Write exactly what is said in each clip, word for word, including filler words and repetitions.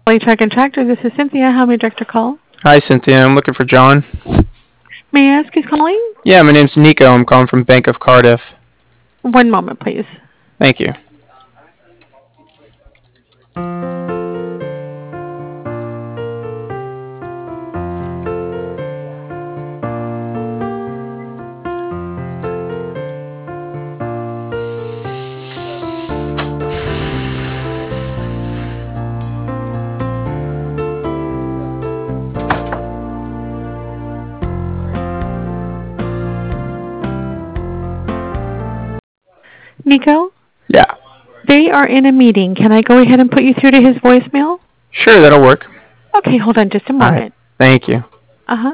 Truck and Tractor, this is Cynthia. How may I direct your call? Hi, Cynthia. I'm looking for John. May I ask who's calling? Yeah, my name's Nico. I'm calling from Bank of Cardiff. One moment, please. Thank you. Nico, Yeah. they are in a meeting. Can I go ahead and put you through to his voicemail? Sure, that'll work. Okay, hold on just a All moment. right. Thank you. Uh-huh.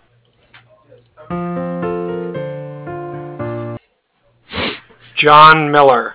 John Miller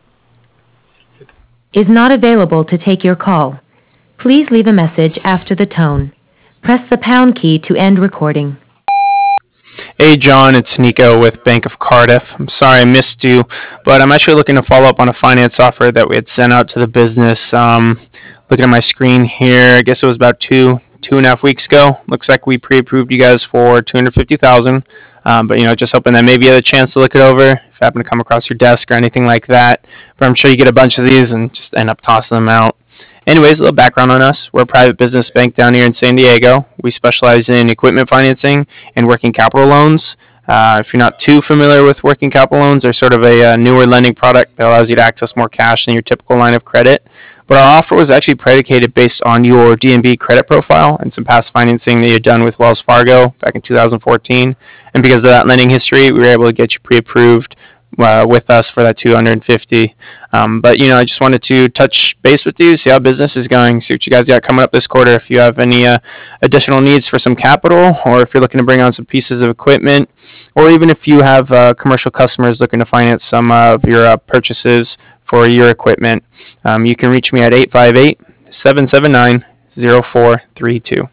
is not available to take your call. Please leave a message after the tone. Press the pound key to end recording. Hey, John, it's Nico with Bank of Cardiff. I'm sorry I missed you, but I'm actually looking to follow up on a finance offer that we had sent out to the business. Um, looking at my screen here, I guess it was about two, two and a half weeks ago. Looks like we pre-approved you guys for two hundred fifty thousand dollars. Um, but, you know, just hoping that maybe you had a chance to look it over if it happened to come across your desk or anything like that. But I'm sure you get a bunch of these and just end up tossing them out. Anyways, a little background on us. We're a private business bank down here in San Diego. We specialize in equipment financing and working capital loans. Uh, if you're not too familiar with working capital loans, they're sort of a, uh newer lending product that allows you to access more cash than your typical line of credit. But our offer was actually predicated based on your D N B credit profile and some past financing that you had done with Wells Fargo back in two thousand fourteen. And because of that lending history, we were able to get you pre-approved uh, with us for that two hundred fifty. Um, but, you know, I just wanted to touch base with you, see how business is going, see what you guys got coming up this quarter. If you have any uh, additional needs for some capital, or if you're looking to bring on some pieces of equipment, or even if you have uh, commercial customers looking to finance some of your uh, purchases for your equipment, um, you can reach me at eight five eight, seven seven nine, zero four three two.